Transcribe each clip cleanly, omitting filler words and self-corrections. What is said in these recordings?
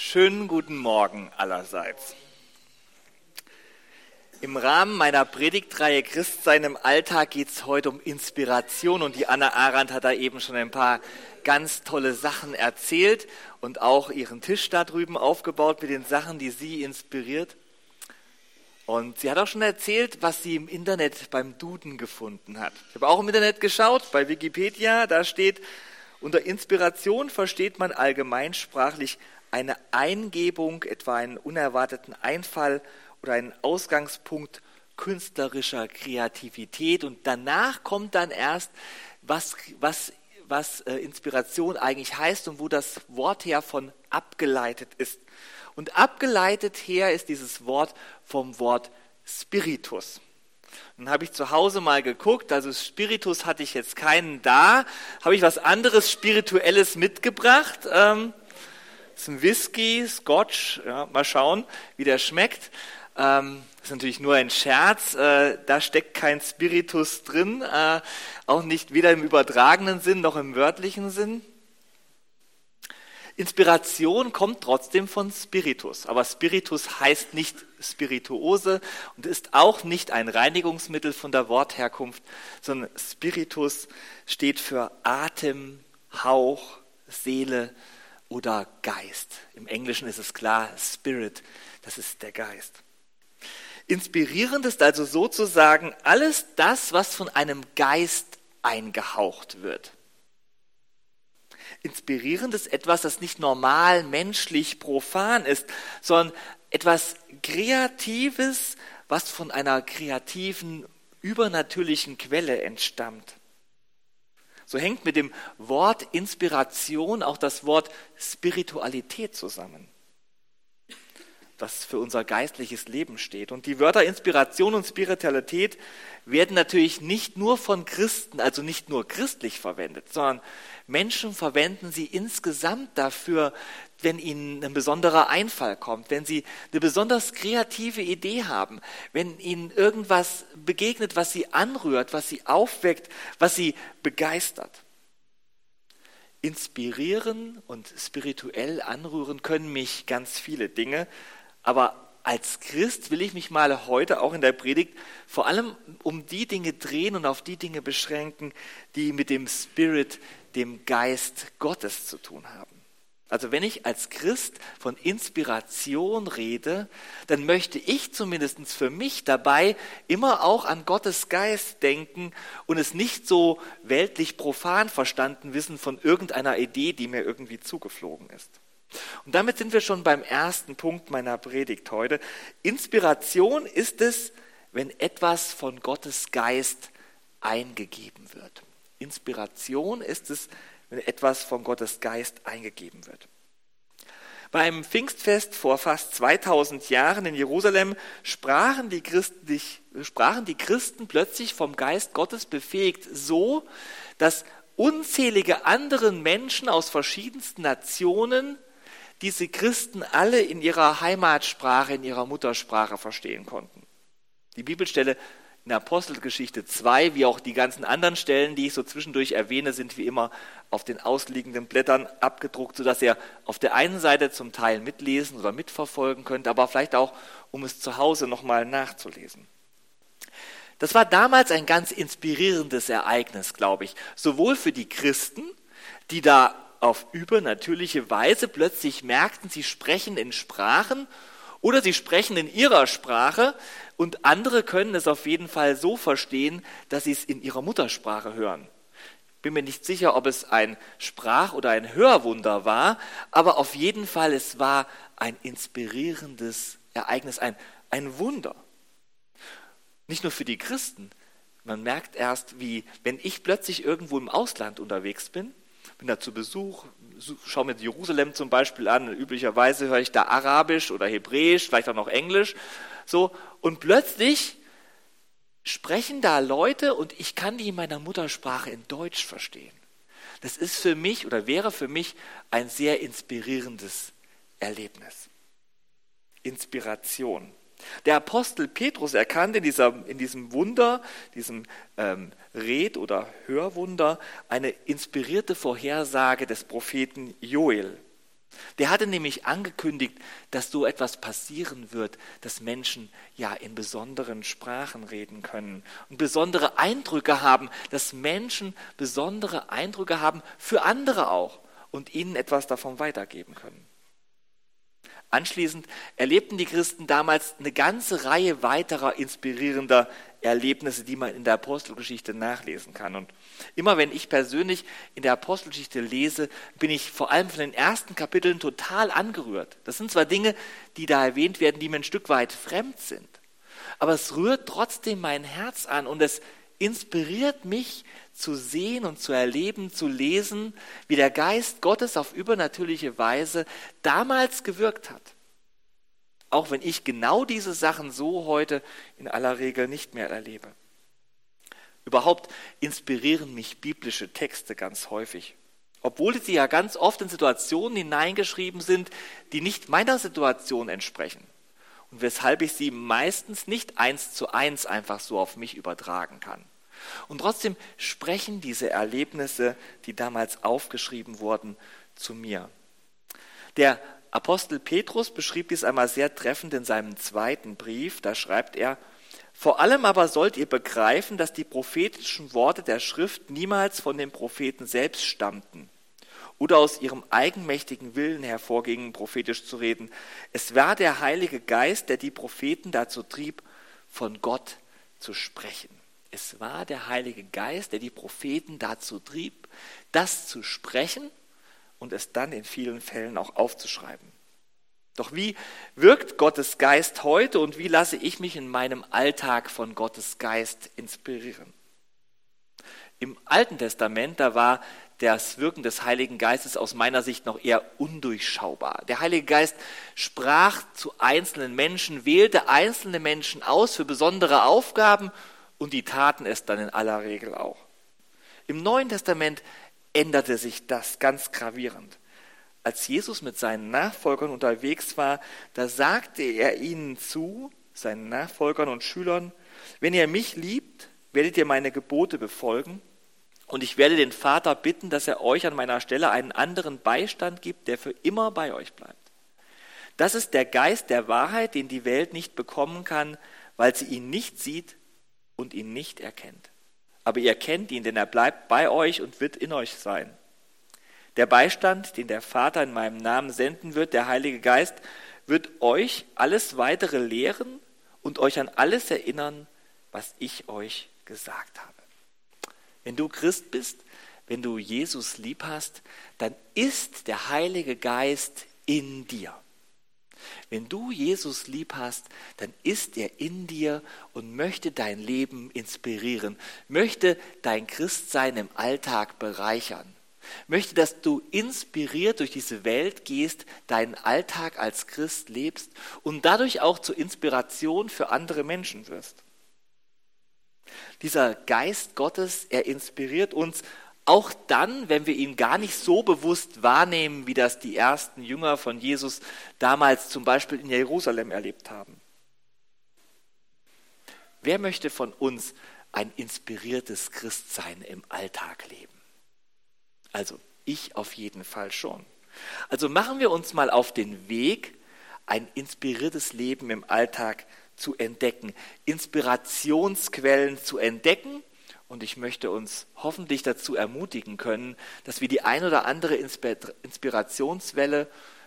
Schönen guten Morgen allerseits. Im Rahmen meiner Predigtreihe Christsein im Alltag geht es heute um Inspiration und die Anna Arendt hat da eben schon ein paar ganz tolle Sachen erzählt und auch ihren Tisch da drüben aufgebaut mit den Sachen, die sie inspiriert. Und sie hat auch schon erzählt, was sie im Internet beim Duden gefunden hat. Ich habe auch im Internet geschaut, bei Wikipedia, da steht, unter Inspiration versteht man allgemeinsprachlich eine Eingebung, etwa einen unerwarteten Einfall oder einen Ausgangspunkt künstlerischer Kreativität. Und danach kommt dann erst, was Inspiration eigentlich heißt und wo das Wort her von abgeleitet ist. Und abgeleitet her ist dieses Wort vom Wort Spiritus. Dann habe ich zu Hause mal geguckt, also Spiritus hatte ich jetzt keinen da, habe ich was anderes Spirituelles mitgebracht. Das ist ein Whisky, Scotch, ja, mal schauen, wie der schmeckt. Das ist natürlich nur ein Scherz, da steckt kein Spiritus drin, auch nicht weder im übertragenen Sinn noch im wörtlichen Sinn. Inspiration kommt trotzdem von Spiritus, aber Spiritus heißt nicht Spirituose und ist auch nicht ein Reinigungsmittel von der Wortherkunft, sondern Spiritus steht für Atem, Hauch, Seele oder Geist. Im Englischen ist es klar, Spirit, das ist der Geist. Inspirierend ist also sozusagen alles das, was von einem Geist eingehaucht wird. Inspirierend ist etwas, das nicht normal, menschlich, profan ist, sondern etwas Kreatives, was von einer kreativen, übernatürlichen Quelle entstammt. So hängt mit dem Wort Inspiration auch das Wort Spiritualität zusammen, das für unser geistliches Leben steht. Und die Wörter Inspiration und Spiritualität werden natürlich nicht nur von Christen, also nicht nur christlich verwendet, sondern Menschen verwenden sie insgesamt dafür, wenn ihnen ein besonderer Einfall kommt, wenn sie eine besonders kreative Idee haben, wenn ihnen irgendwas begegnet, was sie anrührt, was sie aufweckt, was sie begeistert. Inspirieren und spirituell anrühren können mich ganz viele Dinge, aber als Christ will ich mich mal heute auch in der Predigt vor allem um die Dinge drehen und auf die Dinge beschränken, die mit dem Spirit, dem Geist Gottes zu tun haben. Also wenn ich als Christ von Inspiration rede, dann möchte ich zumindest für mich dabei immer auch an Gottes Geist denken und es nicht so weltlich profan verstanden wissen von irgendeiner Idee, die mir irgendwie zugeflogen ist. Und damit sind wir schon beim ersten Punkt meiner Predigt heute. Inspiration ist es, wenn etwas von Gottes Geist eingegeben wird. Inspiration ist es, wenn etwas von Gottes Geist eingegeben wird. Beim Pfingstfest vor fast 2000 Jahren in Jerusalem sprachen die Christen plötzlich vom Geist Gottes befähigt, so dass unzählige andere Menschen aus verschiedensten Nationen diese Christen alle in ihrer Heimatsprache, in ihrer Muttersprache verstehen konnten. Die Bibelstelle in Apostelgeschichte 2, wie auch die ganzen anderen Stellen, die ich so zwischendurch erwähne, sind wie immer auf den ausliegenden Blättern abgedruckt, sodass ihr auf der einen Seite zum Teil mitlesen oder mitverfolgen könnt, aber vielleicht auch, um es zu Hause nochmal nachzulesen. Das war damals ein ganz inspirierendes Ereignis, glaube ich, sowohl für die Christen, die da auf übernatürliche Weise plötzlich merkten, sie sprechen in Sprachen oder sie sprechen in ihrer Sprache und andere können es auf jeden Fall so verstehen, dass sie es in ihrer Muttersprache hören. Bin mir nicht sicher, ob es ein Sprach- oder ein Hörwunder war, aber auf jeden Fall, es war ein inspirierendes Ereignis, ein Wunder. Nicht nur für die Christen. Man merkt erst, wie, wenn ich plötzlich irgendwo im Ausland unterwegs bin da zu Besuch, schaue mir Jerusalem zum Beispiel an, üblicherweise höre ich da Arabisch oder Hebräisch, vielleicht auch noch Englisch, so, und plötzlich sprechen da Leute und ich kann die in meiner Muttersprache in Deutsch verstehen. Das ist für mich oder wäre für mich ein sehr inspirierendes Erlebnis. Inspiration. Der Apostel Petrus erkannte in diesem Wunder, diesem Red- oder Hörwunder, eine inspirierte Vorhersage des Propheten Joel. Der hatte nämlich angekündigt, dass so etwas passieren wird, dass Menschen ja in besonderen Sprachen reden können und besondere Eindrücke haben, dass Menschen besondere Eindrücke haben für andere auch und ihnen etwas davon weitergeben können. Anschließend erlebten die Christen damals eine ganze Reihe weiterer inspirierender Erlebnisse, die man in der Apostelgeschichte nachlesen kann. Und immer wenn ich persönlich in der Apostelgeschichte lese, bin ich vor allem von den ersten Kapiteln total angerührt. Das sind zwar Dinge, die da erwähnt werden, die mir ein Stück weit fremd sind, aber es rührt trotzdem mein Herz an und es inspiriert mich zu sehen und zu erleben, zu lesen, wie der Geist Gottes auf übernatürliche Weise damals gewirkt hat. Auch wenn ich genau diese Sachen so heute in aller Regel nicht mehr erlebe. Überhaupt inspirieren mich biblische Texte ganz häufig. Obwohl sie ja ganz oft in Situationen hineingeschrieben sind, die nicht meiner Situation entsprechen. Und weshalb ich sie meistens nicht 1:1 einfach so auf mich übertragen kann. Und trotzdem sprechen diese Erlebnisse, die damals aufgeschrieben wurden, zu mir. Der Apostel Petrus beschrieb dies einmal sehr treffend in seinem 2. Brief. Da schreibt er: Vor allem aber sollt ihr begreifen, dass die prophetischen Worte der Schrift niemals von den Propheten selbst stammten oder aus ihrem eigenmächtigen Willen hervorgingen, prophetisch zu reden. Es war der Heilige Geist, der die Propheten dazu trieb, von Gott zu sprechen. Es war der Heilige Geist, der die Propheten dazu trieb, das zu sprechen und es dann in vielen Fällen auch aufzuschreiben. Doch wie wirkt Gottes Geist heute und wie lasse ich mich in meinem Alltag von Gottes Geist inspirieren? Im Alten Testament, da war das Wirken des Heiligen Geistes aus meiner Sicht noch eher undurchschaubar. Der Heilige Geist sprach zu einzelnen Menschen, wählte einzelne Menschen aus für besondere Aufgaben und die taten es dann in aller Regel auch. Im Neuen Testament änderte sich das ganz gravierend. Als Jesus mit seinen Nachfolgern unterwegs war, da sagte er ihnen zu, seinen Nachfolgern und Schülern: Wenn ihr mich liebt, werdet ihr meine Gebote befolgen und ich werde den Vater bitten, dass er euch an meiner Stelle einen anderen Beistand gibt, der für immer bei euch bleibt. Das ist der Geist der Wahrheit, den die Welt nicht bekommen kann, weil sie ihn nicht sieht und ihn nicht erkennt. Aber ihr kennt ihn, denn er bleibt bei euch und wird in euch sein. Der Beistand, den der Vater in meinem Namen senden wird, der Heilige Geist, wird euch alles weitere lehren und euch an alles erinnern, was ich euch gesagt habe. Wenn du Christ bist, wenn du Jesus lieb hast, dann ist der Heilige Geist in dir. Wenn du Jesus lieb hast, dann ist er in dir und möchte dein Leben inspirieren, möchte dein Christsein im Alltag bereichern, möchte, dass du inspiriert durch diese Welt gehst, deinen Alltag als Christ lebst und dadurch auch zur Inspiration für andere Menschen wirst. Dieser Geist Gottes, er inspiriert uns auch dann, wenn wir ihn gar nicht so bewusst wahrnehmen, wie das die ersten Jünger von Jesus damals zum Beispiel in Jerusalem erlebt haben. Wer möchte von uns ein inspiriertes Christsein im Alltag leben? Also ich auf jeden Fall schon. Also machen wir uns mal auf den Weg, ein inspiriertes Leben im Alltag zu entdecken, Inspirationsquellen zu entdecken. Und ich möchte uns hoffentlich dazu ermutigen können, dass wir die ein oder andere Inspirationswelle,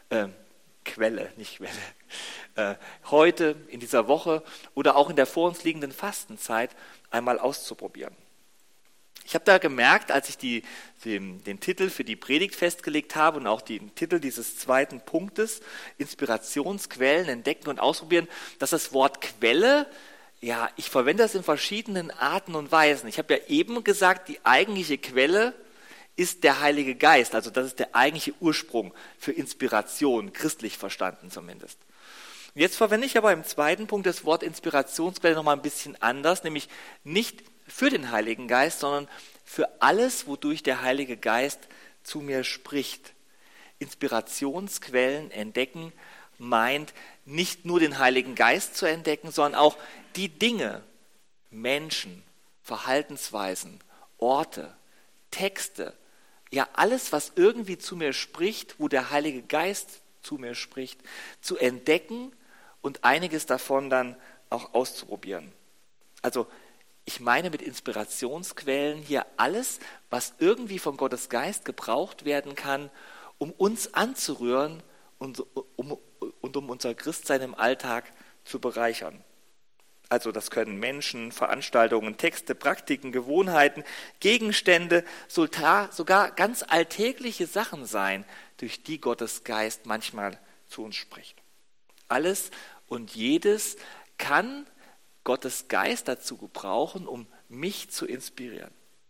heute in dieser Woche oder auch in der vor uns liegenden Fastenzeit einmal auszuprobieren. Ich habe da gemerkt, als ich den Titel für die Predigt festgelegt habe und auch den Titel dieses 2. Punktes, Inspirationsquellen entdecken und ausprobieren, dass das Wort Quelle, ja, ich verwende das in verschiedenen Arten und Weisen. Ich habe ja eben gesagt, die eigentliche Quelle ist der Heilige Geist. Also das ist der eigentliche Ursprung für Inspiration, christlich verstanden zumindest. Und jetzt verwende ich aber im 2. Punkt das Wort Inspirationsquelle nochmal ein bisschen anders, nämlich nicht für den Heiligen Geist, sondern für alles, wodurch der Heilige Geist zu mir spricht. Inspirationsquellen entdecken meint nicht nur den Heiligen Geist zu entdecken, sondern auch die Dinge, Menschen, Verhaltensweisen, Orte, Texte, ja alles, was irgendwie zu mir spricht, wo der Heilige Geist zu mir spricht, zu entdecken und einiges davon dann auch auszuprobieren. Also ich meine mit Inspirationsquellen hier alles, was irgendwie von Gottes Geist gebraucht werden kann, um uns anzurühren und um unser Christsein im Alltag zu bereichern. Also das können Menschen, Veranstaltungen, Texte, Praktiken, Gewohnheiten, Gegenstände, sogar ganz alltägliche Sachen sein, durch die Gottes Geist manchmal zu uns spricht. Alles und jedes kann Gottes Geist dazu gebrauchen, um mich zu inspirieren.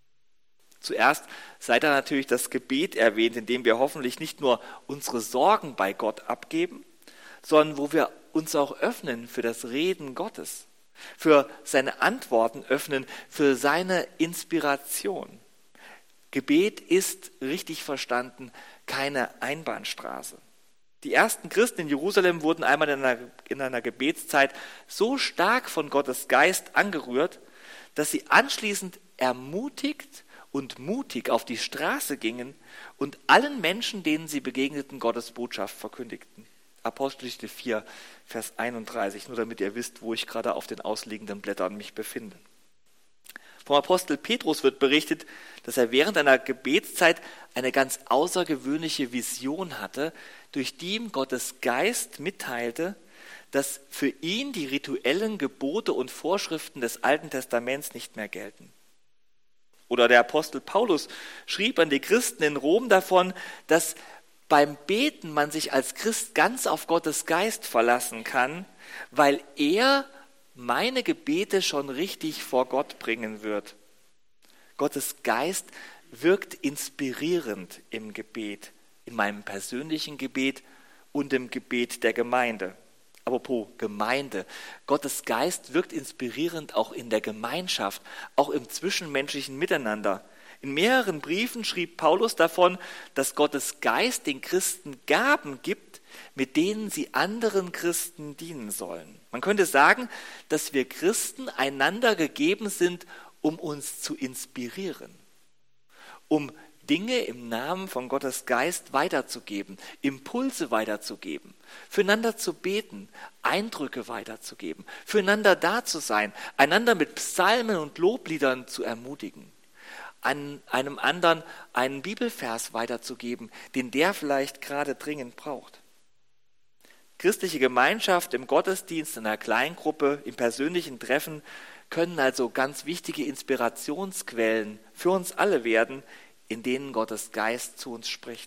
Zuerst sei da natürlich das Gebet erwähnt, in dem wir hoffentlich nicht nur unsere Sorgen bei Gott abgeben, sondern wo wir uns auch öffnen für das Reden Gottes, für seine Antworten öffnen, für seine Inspiration. Gebet ist, richtig verstanden, keine Einbahnstraße. Die ersten Christen in Jerusalem wurden einmal in einer Gebetszeit so stark von Gottes Geist angerührt, dass sie anschließend ermutigt und mutig auf die Straße gingen und allen Menschen, denen sie begegneten, Gottes Botschaft verkündigten. Apostelgeschichte 4, Vers 31, nur damit ihr wisst, wo ich gerade auf den ausliegenden Blättern mich befinde. Vom Apostel Petrus wird berichtet, dass er während einer Gebetszeit eine ganz außergewöhnliche Vision hatte, durch die ihm Gottes Geist mitteilte, dass für ihn die rituellen Gebote und Vorschriften des Alten Testaments nicht mehr gelten. Oder der Apostel Paulus schrieb an die Christen in Rom davon, dass beim Beten man sich als Christ ganz auf Gottes Geist verlassen kann, weil er meine Gebete schon richtig vor Gott bringen wird. Gottes Geist wirkt inspirierend im Gebet, in meinem persönlichen Gebet und im Gebet der Gemeinde. Apropos Gemeinde, Gottes Geist wirkt inspirierend auch in der Gemeinschaft, auch im zwischenmenschlichen Miteinander. In mehreren Briefen schrieb Paulus davon, dass Gottes Geist den Christen Gaben gibt, mit denen sie anderen Christen dienen sollen. Man könnte sagen, dass wir Christen einander gegeben sind, um uns zu inspirieren, um Dinge im Namen von Gottes Geist weiterzugeben, Impulse weiterzugeben, füreinander zu beten, Eindrücke weiterzugeben, füreinander da zu sein, einander mit Psalmen und Lobliedern zu ermutigen, an einem anderen einen Bibelvers weiterzugeben, den der vielleicht gerade dringend braucht. Christliche Gemeinschaft im Gottesdienst, in einer Kleingruppe, im persönlichen Treffen können also ganz wichtige Inspirationsquellen für uns alle werden, in denen Gottes Geist zu uns spricht.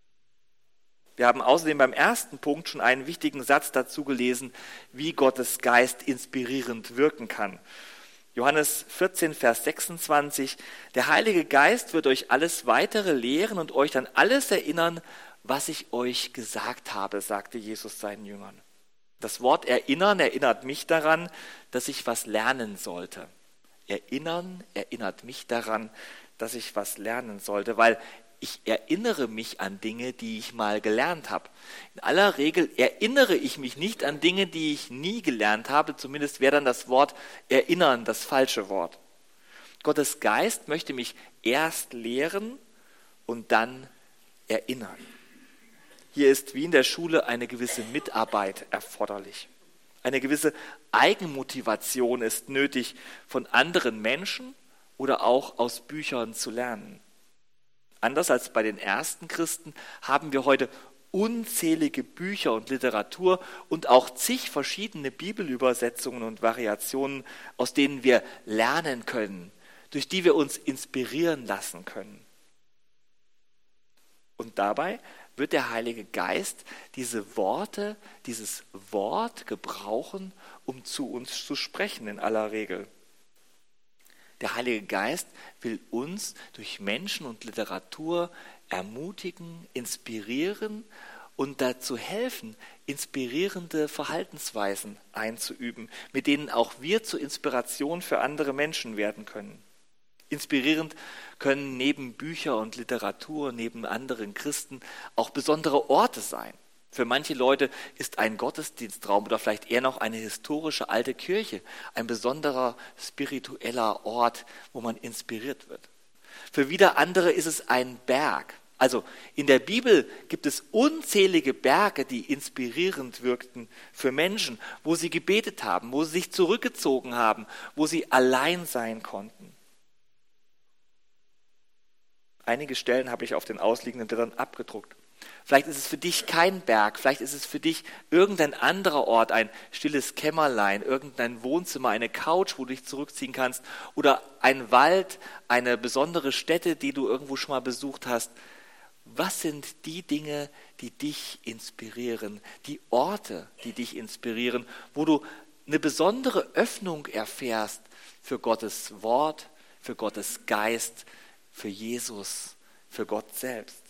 Wir haben außerdem beim ersten Punkt schon einen wichtigen Satz dazu gelesen, wie Gottes Geist inspirierend wirken kann. Johannes 14, Vers 26, der Heilige Geist wird euch alles Weitere lehren und euch dann alles erinnern, was ich euch gesagt habe, sagte Jesus seinen Jüngern. Das Wort erinnern erinnert mich daran, dass ich was lernen sollte. Erinnern erinnert mich daran, dass ich was lernen sollte, weil ich erinnere mich an Dinge, die ich mal gelernt habe. In aller Regel erinnere ich mich nicht an Dinge, die ich nie gelernt habe, zumindest wäre dann das Wort erinnern das falsche Wort. Gottes Geist möchte mich erst lehren und dann erinnern. Hier ist wie in der Schule eine gewisse Mitarbeit erforderlich. Eine gewisse Eigenmotivation ist nötig, von anderen Menschen oder auch aus Büchern zu lernen. Anders als bei den ersten Christen haben wir heute unzählige Bücher und Literatur und auch zig verschiedene Bibelübersetzungen und Variationen, aus denen wir lernen können, durch die wir uns inspirieren lassen können. Und dabei wird der Heilige Geist diese Worte, dieses Wort gebrauchen, um zu uns zu sprechen in aller Regel. Der Heilige Geist will uns durch Menschen und Literatur ermutigen, inspirieren und dazu helfen, inspirierende Verhaltensweisen einzuüben, mit denen auch wir zur Inspiration für andere Menschen werden können. Inspirierend können neben Bücher und Literatur, neben anderen Christen auch besondere Orte sein. Für manche Leute ist ein Gottesdienstraum oder vielleicht eher noch eine historische alte Kirche ein besonderer spiritueller Ort, wo man inspiriert wird. Für wieder andere ist es ein Berg. Also in der Bibel gibt es unzählige Berge, die inspirierend wirkten für Menschen, wo sie gebetet haben, wo sie sich zurückgezogen haben, wo sie allein sein konnten. Einige Stellen habe ich auf den ausliegenden Blättern abgedruckt. Vielleicht ist es für dich kein Berg, vielleicht ist es für dich irgendein anderer Ort, ein stilles Kämmerlein, irgendein Wohnzimmer, eine Couch, wo du dich zurückziehen kannst oder ein Wald, eine besondere Stätte, die du irgendwo schon mal besucht hast. Was sind die Dinge, die dich inspirieren, die Orte, die dich inspirieren, wo du eine besondere Öffnung erfährst für Gottes Wort, für Gottes Geist, für Jesus, für Gott selbst?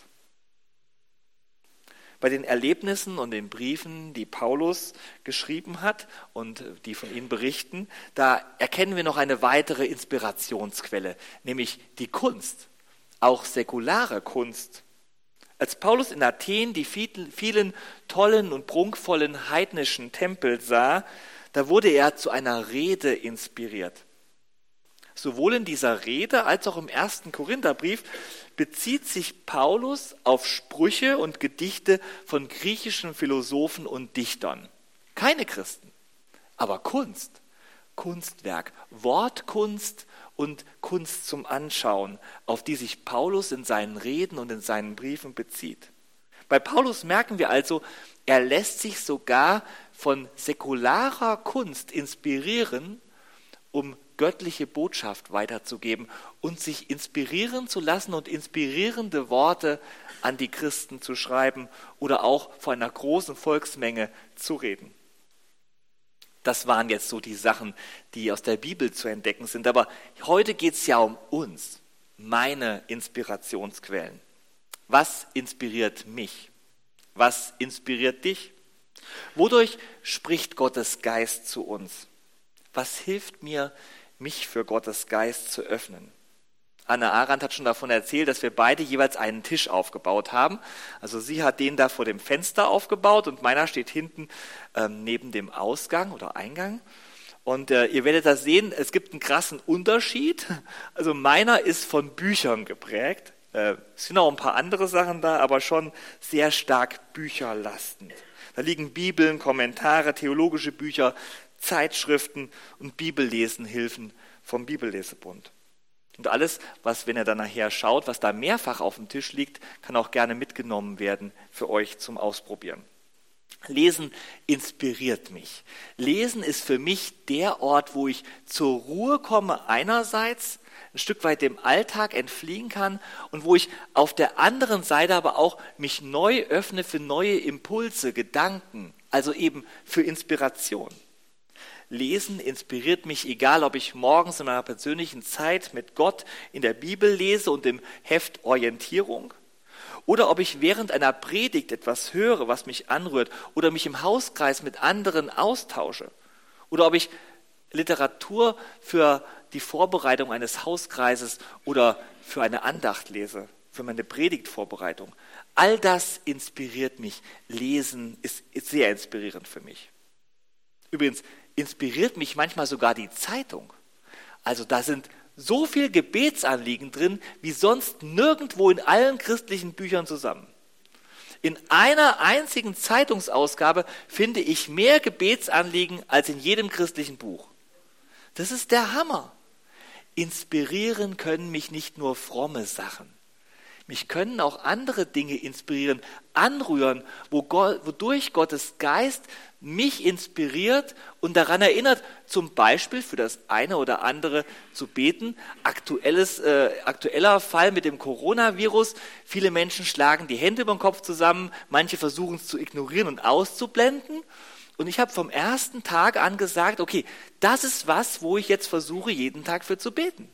Bei den Erlebnissen und den Briefen, die Paulus geschrieben hat und die von ihm berichten, da erkennen wir noch eine weitere Inspirationsquelle, nämlich die Kunst, auch säkulare Kunst. Als Paulus in Athen die vielen tollen und prunkvollen heidnischen Tempel sah, da wurde er zu einer Rede inspiriert. Sowohl in dieser Rede als auch im 1. Korintherbrief bezieht sich Paulus auf Sprüche und Gedichte von griechischen Philosophen und Dichtern. Keine Christen, aber Kunst, Kunstwerk, Wortkunst und Kunst zum Anschauen, auf die sich Paulus in seinen Reden und in seinen Briefen bezieht. Bei Paulus merken wir also, er lässt sich sogar von säkularer Kunst inspirieren, um göttliche Botschaft weiterzugeben und sich inspirieren zu lassen und inspirierende Worte an die Christen zu schreiben oder auch vor einer großen Volksmenge zu reden. Das waren jetzt so die Sachen, die aus der Bibel zu entdecken sind. Aber heute geht es ja um uns, meine Inspirationsquellen. Was inspiriert mich? Was inspiriert dich? Wodurch spricht Gottes Geist zu uns? Was hilft mir, mich für Gottes Geist zu öffnen? Anne Arendt hat schon davon erzählt, dass wir beide jeweils einen Tisch aufgebaut haben. Also sie hat den da vor dem Fenster aufgebaut und meiner steht hinten neben dem Ausgang oder Eingang. Und ihr werdet das sehen, es gibt einen krassen Unterschied. Also meiner ist von Büchern geprägt. Es sind auch ein paar andere Sachen da, aber schon sehr stark bücherlastend. Da liegen Bibeln, Kommentare, theologische Bücher, Zeitschriften und Bibellesenhilfen vom Bibellesebund. Und alles, was, wenn ihr dann nachher schaut, was da mehrfach auf dem Tisch liegt, kann auch gerne mitgenommen werden für euch zum Ausprobieren. Lesen inspiriert mich. Lesen ist für mich der Ort, wo ich zur Ruhe komme einerseits, ein Stück weit dem Alltag entfliehen kann und wo ich auf der anderen Seite aber auch mich neu öffne für neue Impulse, Gedanken, also eben für Inspiration. Lesen inspiriert mich, egal ob ich morgens in meiner persönlichen Zeit mit Gott in der Bibel lese und im Heft Orientierung oder ob ich während einer Predigt etwas höre, was mich anrührt oder mich im Hauskreis mit anderen austausche oder ob ich Literatur für die Vorbereitung eines Hauskreises oder für eine Andacht lese, für meine Predigtvorbereitung. All das inspiriert mich. Lesen ist sehr inspirierend für mich. Übrigens, inspiriert mich manchmal sogar die Zeitung. Also da sind so viel Gebetsanliegen drin, wie sonst nirgendwo in allen christlichen Büchern zusammen. In einer einzigen Zeitungsausgabe finde ich mehr Gebetsanliegen als in jedem christlichen Buch. Das ist der Hammer. Inspirieren können mich nicht nur fromme Sachen. Mich können auch andere Dinge inspirieren, anrühren, wodurch Gottes Geist mich inspiriert und daran erinnert, zum Beispiel für das eine oder andere zu beten. Aktueller Fall mit dem Coronavirus. Viele Menschen schlagen die Hände über den Kopf zusammen, manche versuchen es zu ignorieren und auszublenden. Und ich habe vom ersten Tag an gesagt, okay, das ist was, wo ich jetzt versuche, jeden Tag für zu beten.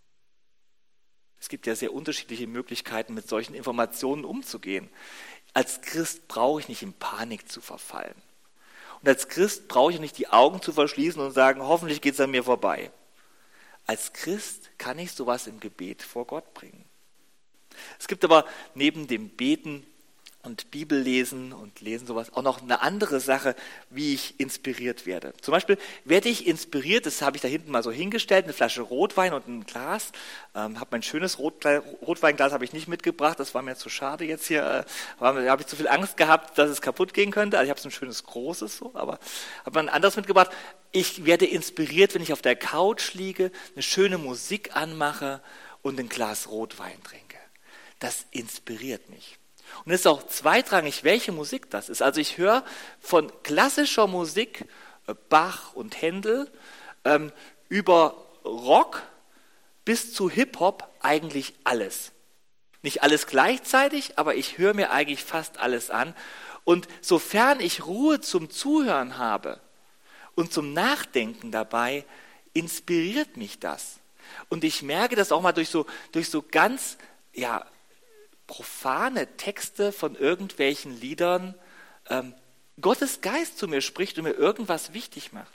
Es gibt ja sehr unterschiedliche Möglichkeiten, mit solchen Informationen umzugehen. Als Christ brauche ich nicht in Panik zu verfallen. Und als Christ brauche ich nicht die Augen zu verschließen und sagen, hoffentlich geht es an mir vorbei. Als Christ kann ich sowas im Gebet vor Gott bringen. Es gibt aber neben dem Beten und Bibel lesen und lesen sowas auch noch eine andere Sache, wie ich inspiriert werde. Zum Beispiel werde ich inspiriert, das habe ich da hinten mal so hingestellt, eine Flasche Rotwein und ein Glas. Habe mein schönes Rotweinglas habe ich nicht mitgebracht, das war mir zu schade jetzt hier. Da habe ich zu viel Angst gehabt, dass es kaputt gehen könnte. Also ich habe so ein schönes großes, so, aber habe ein anderes mitgebracht. Ich werde inspiriert, wenn ich auf der Couch liege, eine schöne Musik anmache und ein Glas Rotwein trinke. Das inspiriert mich. Und es ist auch zweitrangig, welche Musik das ist. Also ich höre von klassischer Musik, Bach und Händel, über Rock bis zu Hip-Hop eigentlich alles. Nicht alles gleichzeitig, aber ich höre mir eigentlich fast alles an. Und sofern ich Ruhe zum Zuhören habe und zum Nachdenken dabei, inspiriert mich das. Und ich merke das auch mal durch so ganz, profane Texte von irgendwelchen Liedern, Gottes Geist zu mir spricht und mir irgendwas wichtig macht.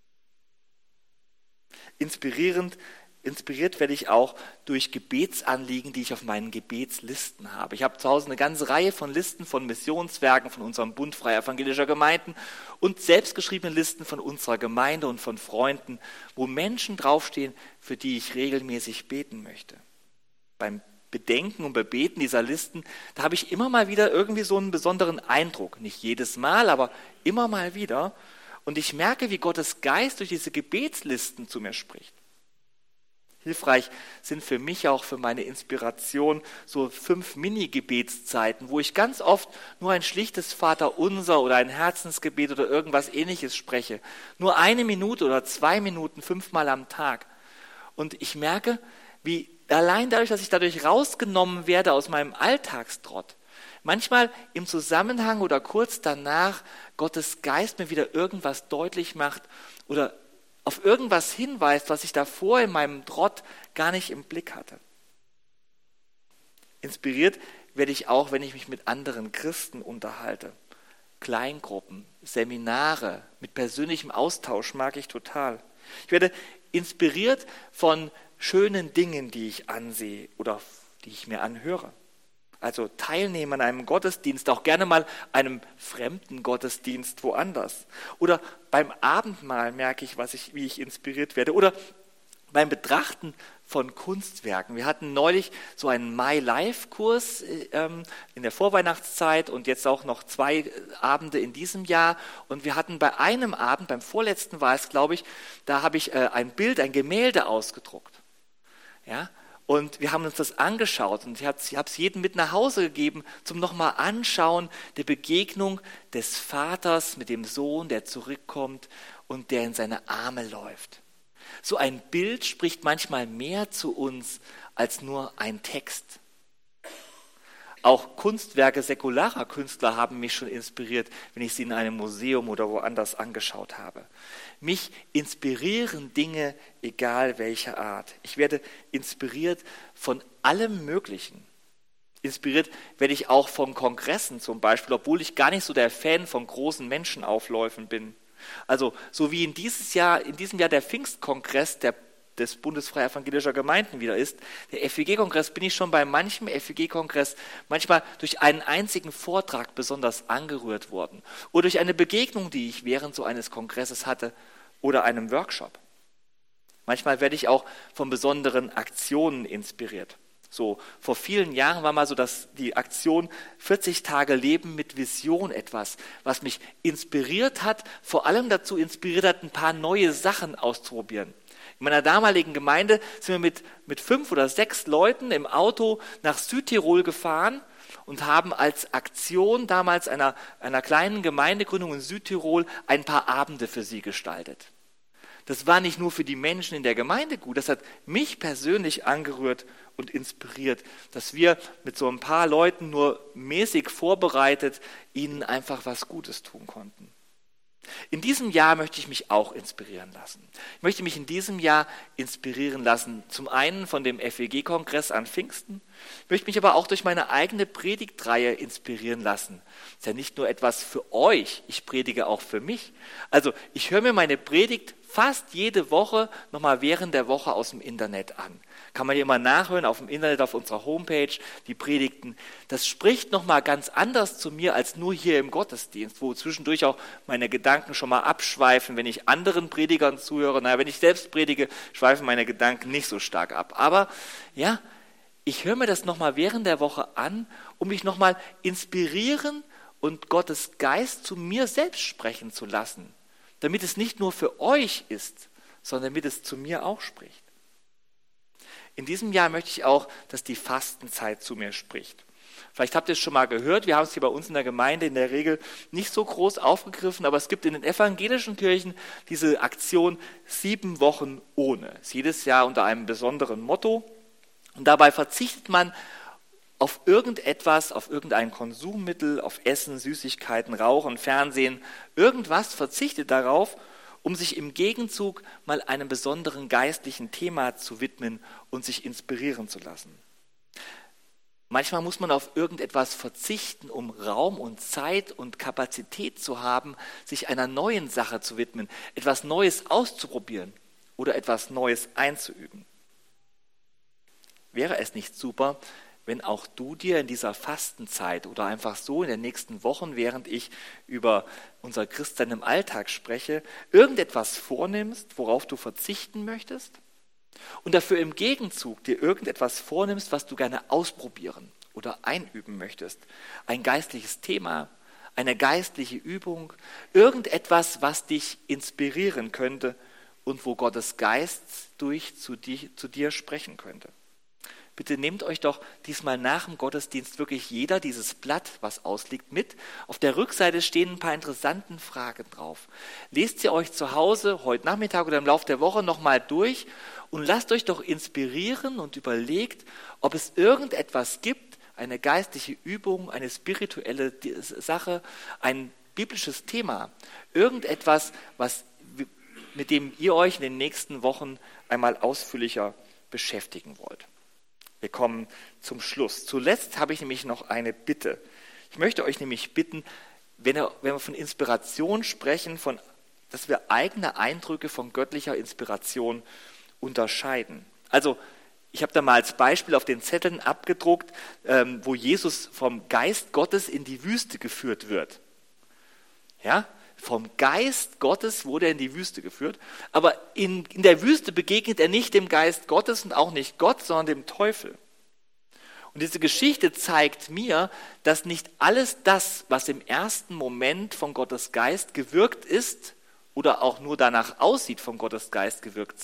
Inspiriert werde ich auch durch Gebetsanliegen, die ich auf meinen Gebetslisten habe. Ich habe zu Hause eine ganze Reihe von Listen von Missionswerken von unserem Bund Freier Evangelischer Gemeinden und selbstgeschriebene Listen von unserer Gemeinde und von Freunden, wo Menschen draufstehen, für die ich regelmäßig beten möchte. Beim Bedenken und Bebeten dieser Listen, da habe ich immer mal wieder irgendwie so einen besonderen Eindruck. Nicht jedes Mal, aber immer mal wieder. Und ich merke, wie Gottes Geist durch diese Gebetslisten zu mir spricht. Hilfreich sind für mich auch für meine Inspiration so 5 Mini-Gebetszeiten, wo ich ganz oft nur ein schlichtes Vaterunser oder ein Herzensgebet oder irgendwas Ähnliches spreche. Nur 1 Minute oder 2 Minuten 5-mal am Tag. Und ich merke, wie allein dadurch, dass ich dadurch rausgenommen werde aus meinem Alltagstrott, manchmal im Zusammenhang oder kurz danach Gottes Geist mir wieder irgendwas deutlich macht oder auf irgendwas hinweist, was ich davor in meinem Trott gar nicht im Blick hatte. Inspiriert werde ich auch, wenn ich mich mit anderen Christen unterhalte. Kleingruppen, Seminare, mit persönlichem Austausch mag ich total. Ich werde inspiriert von schönen Dingen, die ich ansehe oder die ich mir anhöre. Also teilnehmen an einem Gottesdienst, auch gerne mal einem fremden Gottesdienst woanders. Oder beim Abendmahl merke ich, wie ich inspiriert werde. Oder beim Betrachten von Kunstwerken. Wir hatten neulich so einen My Life-Kurs in der Vorweihnachtszeit und jetzt auch noch 2 Abende in diesem Jahr. Und wir hatten bei einem Abend, beim vorletzten war es, glaube ich, da habe ich ein Gemälde ausgedruckt. Ja, und wir haben uns das angeschaut und ich habe es jedem mit nach Hause gegeben, zum nochmal Anschauen der Begegnung des Vaters mit dem Sohn, der zurückkommt und der in seine Arme läuft. So ein Bild spricht manchmal mehr zu uns als nur ein Text. Auch Kunstwerke säkularer Künstler haben mich schon inspiriert, wenn ich sie in einem Museum oder woanders angeschaut habe. Mich inspirieren Dinge, egal welcher Art. Ich werde inspiriert von allem Möglichen. Inspiriert werde ich auch von Kongressen zum Beispiel, obwohl ich gar nicht so der Fan von großen Menschenaufläufen bin. Also so wie in diesem Jahr der Pfingstkongress des Bundes Freier Evangelischer Gemeinden wieder ist, der FEG-Kongress, bin ich schon bei manchem FEG-Kongress manchmal durch einen einzigen Vortrag besonders angerührt worden oder durch eine Begegnung, die ich während so eines Kongresses hatte oder einem Workshop. Manchmal werde ich auch von besonderen Aktionen inspiriert. So, vor vielen Jahren war mal so die Aktion 40 Tage Leben mit Vision etwas, was mich inspiriert hat, vor allem dazu inspiriert hat, ein paar neue Sachen auszuprobieren. In meiner damaligen Gemeinde sind wir mit 5 oder 6 Leuten im Auto nach Südtirol gefahren und haben als Aktion damals einer kleinen Gemeindegründung in Südtirol ein paar Abende für sie gestaltet. Das war nicht nur für die Menschen in der Gemeinde gut, das hat mich persönlich angerührt und inspiriert, dass wir mit so ein paar Leuten nur mäßig vorbereitet ihnen einfach was Gutes tun konnten. In diesem Jahr möchte ich mich auch inspirieren lassen. Ich möchte mich in diesem Jahr inspirieren lassen, zum einen von dem FEG-Kongress an Pfingsten, ich möchte mich aber auch durch meine eigene Predigtreihe inspirieren lassen. Das ist ja nicht nur etwas für euch, ich predige auch für mich. Also ich höre mir meine Predigt fast jede Woche nochmal während der Woche aus dem Internet an. Kann man hier immer nachhören auf dem Internet, auf unserer Homepage, die Predigten. Das spricht nochmal ganz anders zu mir als nur hier im Gottesdienst, wo zwischendurch auch meine Gedanken schon mal abschweifen, wenn ich anderen Predigern zuhöre. Naja, wenn ich selbst predige, schweifen meine Gedanken nicht so stark ab. Aber ja, ich höre mir das nochmal während der Woche an, um mich nochmal inspirieren und Gottes Geist zu mir selbst sprechen zu lassen, damit es nicht nur für euch ist, sondern damit es zu mir auch spricht. In diesem Jahr möchte ich auch, dass die Fastenzeit zu mir spricht. Vielleicht habt ihr es schon mal gehört, wir haben es hier bei uns in der Gemeinde in der Regel nicht so groß aufgegriffen, aber es gibt in den evangelischen Kirchen diese Aktion 7 Wochen ohne. Ist jedes Jahr unter einem besonderen Motto. Und dabei verzichtet man auf irgendetwas, auf irgendein Konsummittel, auf Essen, Süßigkeiten, Rauchen, Fernsehen, irgendwas verzichtet darauf, um sich im Gegenzug mal einem besonderen geistlichen Thema zu widmen und sich inspirieren zu lassen. Manchmal muss man auf irgendetwas verzichten, um Raum und Zeit und Kapazität zu haben, sich einer neuen Sache zu widmen, etwas Neues auszuprobieren oder etwas Neues einzuüben. Wäre es nicht super, wenn auch du dir in dieser Fastenzeit oder einfach so in den nächsten Wochen, während ich über unser Christsein im Alltag spreche, irgendetwas vornimmst, worauf du verzichten möchtest und dafür im Gegenzug dir irgendetwas vornimmst, was du gerne ausprobieren oder einüben möchtest. Ein geistliches Thema, eine geistliche Übung, irgendetwas, was dich inspirieren könnte und wo Gottes Geist zu dir sprechen könnte. Bitte nehmt euch doch diesmal nach dem Gottesdienst wirklich jeder dieses Blatt, was ausliegt, mit. Auf der Rückseite stehen ein paar interessante Fragen drauf. Lest sie euch zu Hause heute Nachmittag oder im Laufe der Woche nochmal durch und lasst euch doch inspirieren und überlegt, ob es irgendetwas gibt, eine geistliche Übung, eine spirituelle Sache, ein biblisches Thema, irgendetwas, mit dem ihr euch in den nächsten Wochen einmal ausführlicher beschäftigen wollt. Wir kommen zum Schluss. Zuletzt habe ich nämlich noch eine Bitte. Ich möchte euch nämlich bitten, wenn wir von Inspiration sprechen, dass wir eigene Eindrücke von göttlicher Inspiration unterscheiden. Also ich habe da mal als Beispiel auf den Zetteln abgedruckt, wo Jesus vom Geist Gottes in die Wüste geführt wird. Ja? Vom Geist Gottes wurde er in die Wüste geführt, aber in der Wüste begegnet er nicht dem Geist Gottes und auch nicht Gott, sondern dem Teufel. Und diese Geschichte zeigt mir, dass nicht alles das, was im ersten Moment von Gottes Geist gewirkt ist oder auch nur danach aussieht, von Gottes Geist gewirkt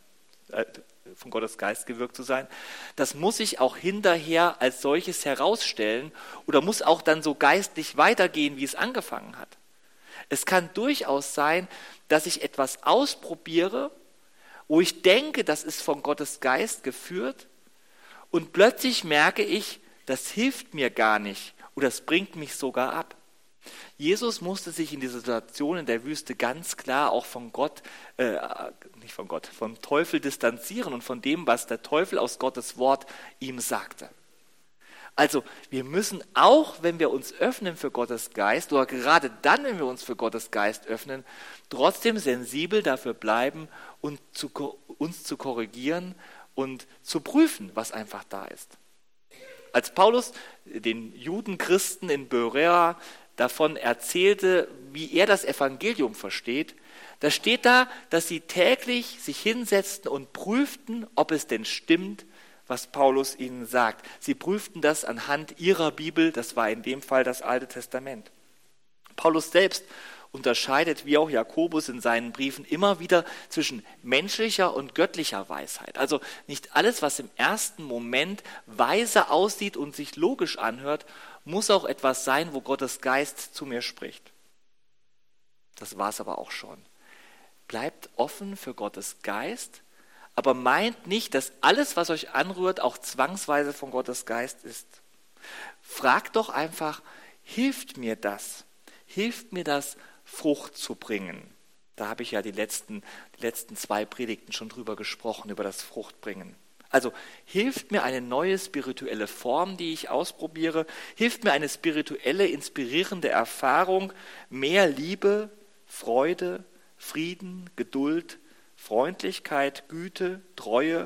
zu sein, das muss sich auch hinterher als solches herausstellen oder muss auch dann so geistlich weitergehen, wie es angefangen hat. Es kann durchaus sein, dass ich etwas ausprobiere, wo ich denke, das ist von Gottes Geist geführt und plötzlich merke ich, das hilft mir gar nicht oder das bringt mich sogar ab. Jesus musste sich in dieser Situation in der Wüste ganz klar auch vom Teufel distanzieren und von dem, was der Teufel aus Gottes Wort ihm sagte. Also wir müssen auch, wenn wir uns öffnen für Gottes Geist oder gerade dann, wenn wir uns für Gottes Geist öffnen, trotzdem sensibel dafür bleiben und uns zu korrigieren und zu prüfen, was einfach da ist. Als Paulus den Judenchristen in Berea davon erzählte, wie er das Evangelium versteht, da steht da, dass sie täglich sich hinsetzten und prüften, ob es denn stimmt, was Paulus ihnen sagt. Sie prüften das anhand ihrer Bibel, das war in dem Fall das Alte Testament. Paulus selbst unterscheidet, wie auch Jakobus in seinen Briefen, immer wieder zwischen menschlicher und göttlicher Weisheit. Also nicht alles, was im ersten Moment weise aussieht und sich logisch anhört, muss auch etwas sein, wo Gottes Geist zu mir spricht. Das war es aber auch schon. Bleibt offen für Gottes Geist, aber meint nicht, dass alles, was euch anrührt, auch zwangsweise von Gottes Geist ist. Fragt doch einfach, hilft mir das? Hilft mir das, Frucht zu bringen? Da habe ich ja die letzten 2 Predigten schon drüber gesprochen, über das Fruchtbringen. Also hilft mir eine neue spirituelle Form, die ich ausprobiere? Hilft mir eine spirituelle, inspirierende Erfahrung, mehr Liebe, Freude, Frieden, Geduld, Freundlichkeit, Güte, Treue,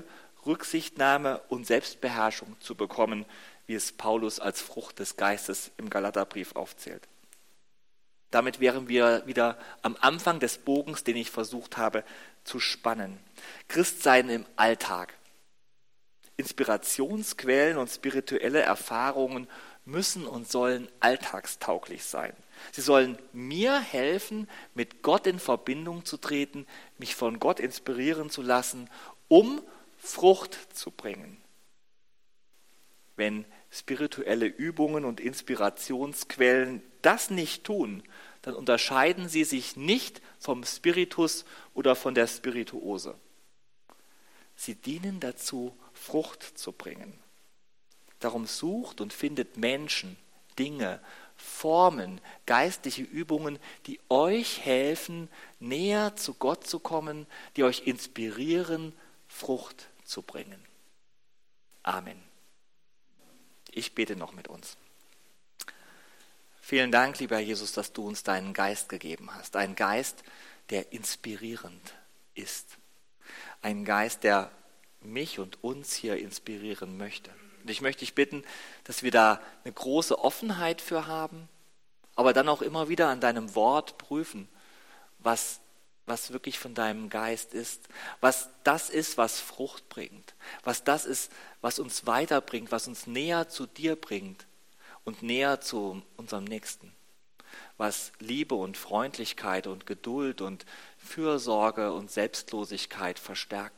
Rücksichtnahme und Selbstbeherrschung zu bekommen, wie es Paulus als Frucht des Geistes im Galaterbrief aufzählt. Damit wären wir wieder am Anfang des Bogens, den ich versucht habe zu spannen. Christsein im Alltag. Inspirationsquellen und spirituelle Erfahrungen müssen und sollen alltagstauglich sein. Sie sollen mir helfen, mit Gott in Verbindung zu treten, mich von Gott inspirieren zu lassen, um Frucht zu bringen. Wenn spirituelle Übungen und Inspirationsquellen das nicht tun, dann unterscheiden sie sich nicht vom Spiritus oder von der Spirituose. Sie dienen dazu, Frucht zu bringen. Darum sucht und findet Menschen, Dinge, Formen, geistliche Übungen, die euch helfen, näher zu Gott zu kommen, die euch inspirieren, Frucht zu bringen. Amen. Ich bete noch mit uns. Vielen Dank, lieber Jesus, dass du uns deinen Geist gegeben hast. Ein Geist, der inspirierend ist. Ein Geist, der mich und uns hier inspirieren möchte. Und ich möchte dich bitten, dass wir da eine große Offenheit für haben, aber dann auch immer wieder an deinem Wort prüfen, was wirklich von deinem Geist ist, was das ist, was Frucht bringt, was das ist, was uns weiterbringt, was uns näher zu dir bringt und näher zu unserem Nächsten, was Liebe und Freundlichkeit und Geduld und Fürsorge und Selbstlosigkeit verstärken.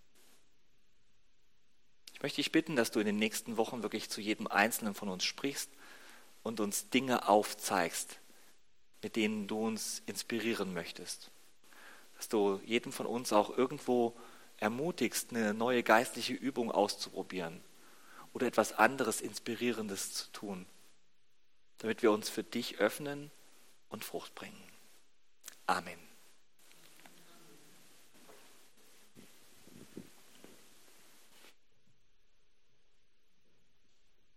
Ich möchte dich bitten, dass du in den nächsten Wochen wirklich zu jedem Einzelnen von uns sprichst und uns Dinge aufzeigst, mit denen du uns inspirieren möchtest. Dass du jedem von uns auch irgendwo ermutigst, eine neue geistliche Übung auszuprobieren oder etwas anderes Inspirierendes zu tun, damit wir uns für dich öffnen und Frucht bringen. Amen.